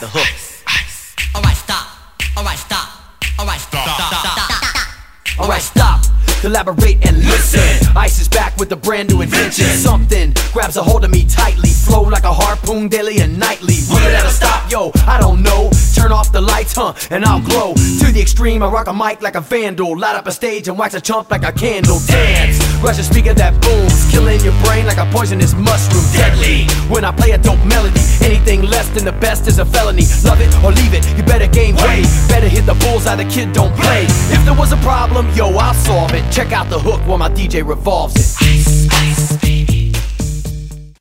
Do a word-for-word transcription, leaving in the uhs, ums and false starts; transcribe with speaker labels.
Speaker 1: the hook.
Speaker 2: Alright, stop. Alright, stop. Alright, stop. Stop. Stop. Stop.
Speaker 1: Alright, stop. Collaborate and listen. Ice is back with a brand new invention. Something grabs a hold of me tightly, flow like a harpoon daily and nightly. Will it ever stop? Yo, I don't know. Turn off the lights, huh, and I'll glow. To the extreme, I rock a mic like a vandal. Light up a stage and wax a chump like a candle. Dance, rush a speaker that booms, killing your brain like a poisonous mushroom. Deadly, when I play a dope melody. Anything less than the best is a felony. Love it or leave it, you better gain weight. Better hit the bullseye, the kid don't play. If there was a problem, yo, I'll solve it. Check out the hook while my D J revolves it.